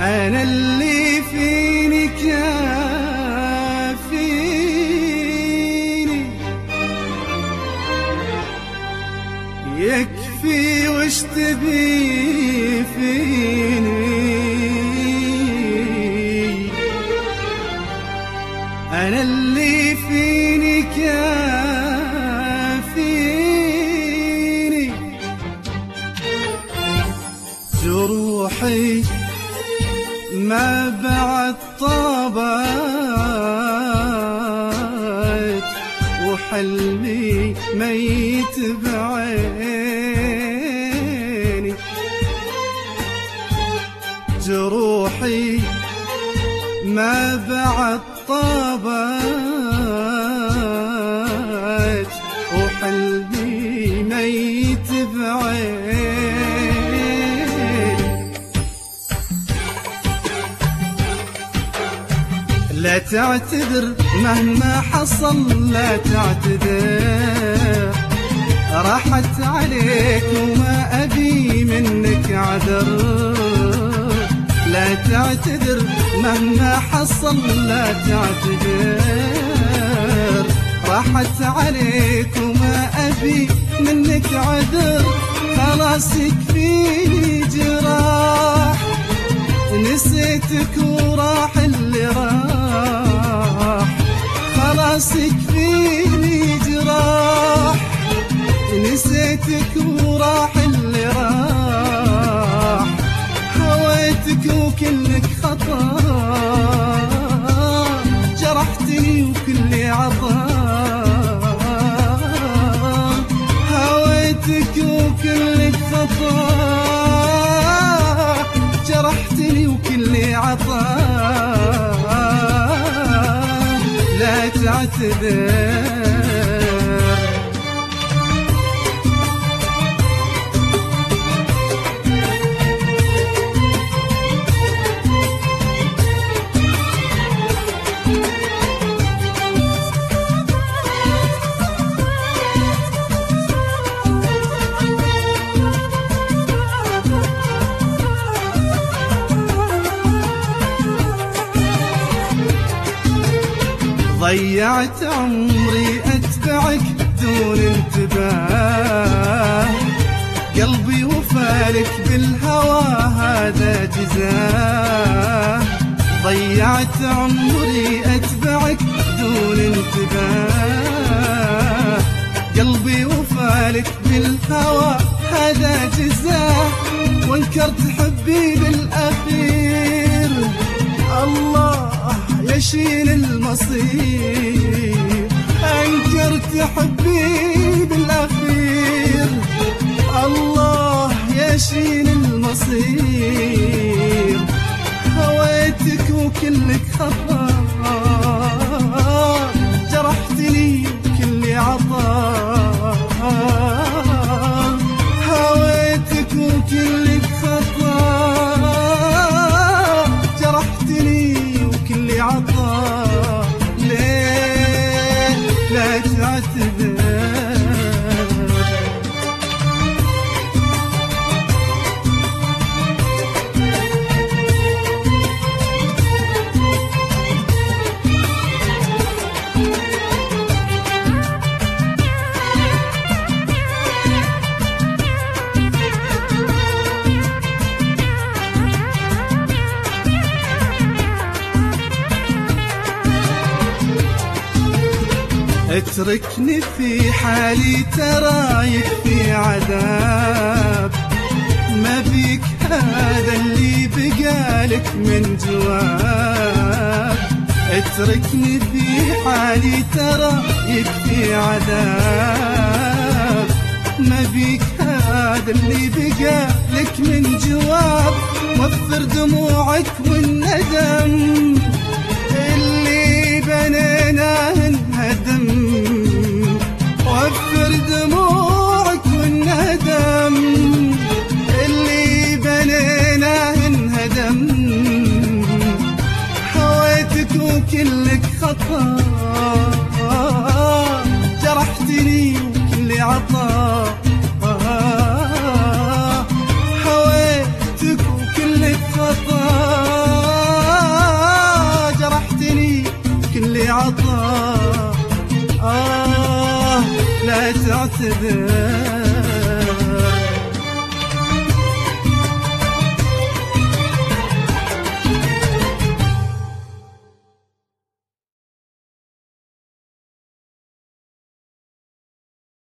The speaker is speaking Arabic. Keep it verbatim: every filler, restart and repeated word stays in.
أنا اللي فيني كافيني، يكفي وش تبي فيني. أنا اللي فيني كافيني، جروحي ما بعد طابت، وحلمي ميت بعيني. جروحي ما بعد طابت، وحلمي ميت بعيني. لا تعتذر مهما حصل، لا تعتذر، راحت عليك وما أبي منك عذر. لا تعتذر مهما حصل، لا تعتذر، راحت عليك وما أبي منك عذر. خلاص يكفيني جراح، نسيتك وراح اللي راح. خلاص يكفيني جراح، نسيتك وراح اللي راح. هويتك وكلك خطا، جرحتني وكل عطاء. هويتك وكلك خطا، جرحتني وكل عطاء. لا تعتذر. ضيعت عمري أتبعك دون انتباه، قلبي وفالك بالهوى هذا جزاه. ضيعت عمري أتبعك دون انتباه، قلبي وفالك بالهوى هذا جزاه. وانكرت حبي بالأخير، الله يشين المصير. أنكرت حبي بالأخير، الله يشين المصير. هويتك وكلك خطا، جرحتني وكل عطاء. هويتك وكلك خطا، جرحتني وكل عطاء. ليه لا تعتذر؟ اتركني في حالي ترى يكفي عذاب، ما بيك هذا اللي بقالك من جواب. اتركني في حالي ترى يكفي عذاب، ما بيك هذا اللي بقالك من جواب. وفر دموعك والندم اللي بنيناه انهدم. وفر دموعك والندم اللي بنيناه انهدم. هويتك وكلك خطا، جرحتني وكل عطاء. هويتك وكلك خطا، عطا. آه لا تعتذر